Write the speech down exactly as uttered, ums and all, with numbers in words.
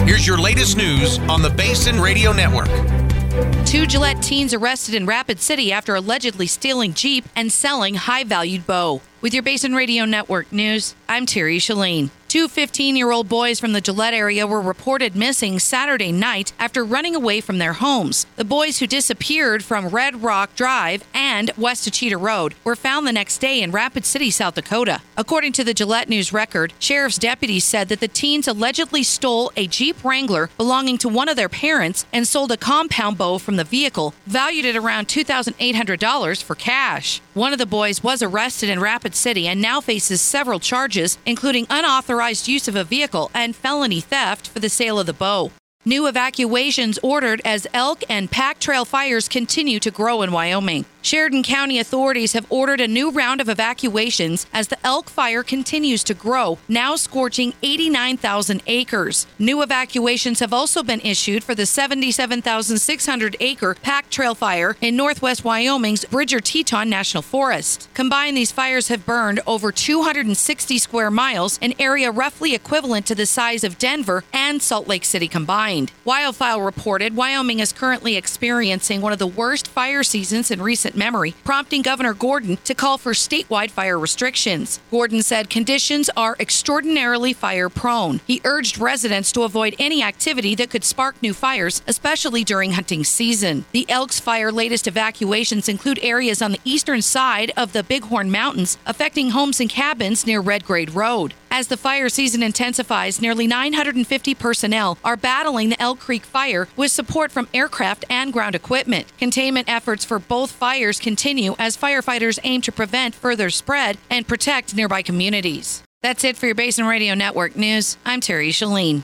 Here's your latest news on the Basin Radio Network. Two Gillette teens arrested in Rapid City after allegedly stealing Jeep and selling high-valued bow. With your Basin Radio Network news, I'm Terry Shalane. Two fifteen-year-old boys from the Gillette area were reported missing Saturday night after running away from their homes. The boys, who disappeared from Red Rock Drive and West Achita Road, were found the next day in Rapid City, South Dakota. According to the Gillette News Record, sheriff's deputies said that the teens allegedly stole a Jeep Wrangler belonging to one of their parents and sold a compound bow from the vehicle, valued at around two thousand eight hundred dollars, for cash. One of the boys was arrested in Rapid City and now faces several charges, including unauthorized use of a vehicle and felony theft for the sale of the bow. New evacuations ordered as elk and pack trail fires continue to grow in Wyoming. Sheridan County authorities have ordered a new round of evacuations as the elk fire continues to grow, now scorching eighty-nine thousand acres. New evacuations have also been issued for the seventy-seven thousand six hundred acre pack trail fire in northwest Wyoming's Bridger-Teton National Forest. Combined, these fires have burned over two hundred sixty square miles, an area roughly equivalent to the size of Denver and Salt Lake City combined. Wildfire reported Wyoming is currently experiencing one of the worst fire seasons in recent memory, prompting Governor Gordon to call for statewide fire restrictions. Gordon said conditions are extraordinarily fire-prone. He urged residents to avoid any activity that could spark new fires, especially during hunting season. The Elks Fire latest evacuations include areas on the eastern side of the Bighorn Mountains, affecting homes and cabins near Red Grade Road. As the fire season intensifies, nearly nine hundred fifty personnel are battling the Elk Creek fire with support from aircraft and ground equipment. Containment efforts for both fires continue as firefighters aim to prevent further spread and protect nearby communities. That's it for your Basin Radio Network news. I'm Terry Shalane.